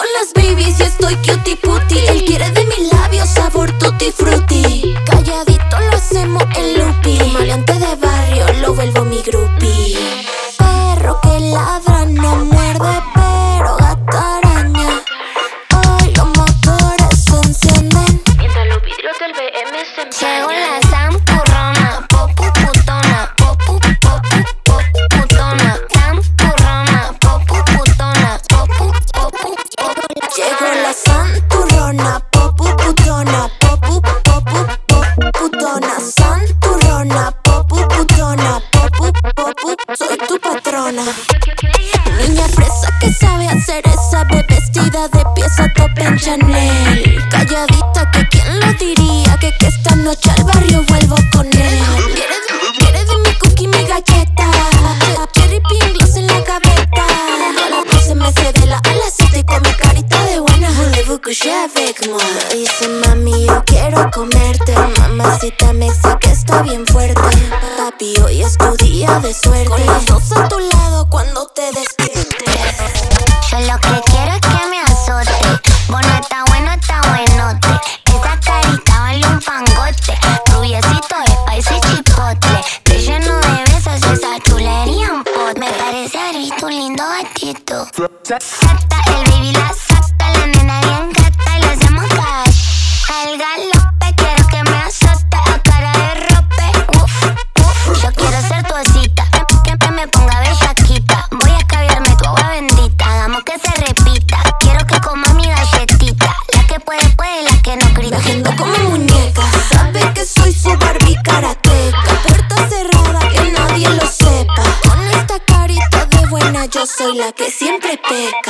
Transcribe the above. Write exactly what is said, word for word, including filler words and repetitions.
las babies y estoy cutie puti. Él quiere de mis labios sabor tutti frutti. Calladito lo hacemos en loopy. Maleante de barrio lo vuelvo mi groupie. Perro que ladra no muerde, pero gata araña. Hoy los motores se encienden mientras los vidrios del B M se empañan. llegó la zampurrona, popu putona, popu, popu, popu putona. Zampurrona, popu putona, popu, popu, popu. Llegó la santurrona, popu putona, popu, popu, popu putona. Santurrona, popu putona, popu, popu, soy tu patrona. Niña fresa que sabe hacer esa bebé vestida de pieza top en Chanel. Calladita que quién lo diría, que, que esta noche al barrio vuelvo con él. Quiere de, quiere de mi cookie, mi galleta. Cherry pink gloss en la gaveta. A las doce me cede la a las siete con mi carita de buena. Voulez-vous coucher avec moi? Me dice mami yo quiero comerte. Mamacita me dice que está bien fuerte. Papi hoy es tu día de suerte. Con las dos a tu lado cuando te despiertes. Yo lo que quiero es que me azote. Bueno, está bueno, está buenote. Esa carita vale un fangote. Rubiecito de spicy chipotle. Te lleno de besos, esa chulería un pot. Me parece haber visto un lindo gatito. Sata, el baby la sata. La nena bien gata y le hacemos cash. El galope, quiero que me azote. A cara de rope, uf, uf. Yo quiero ser tu osita. Que, que me ponga bellaquita. Voy a caviarme tu agua bendita. Hagamos que se repita. Quiero que coma mi galletita. La que puede, puede, la que no Me critica. agendo como muñeca. Sabe que soy su Barbie karateca. Puerta cerrada, que nadie lo sepa. Con esta carita de buena yo soy la que siempre peca.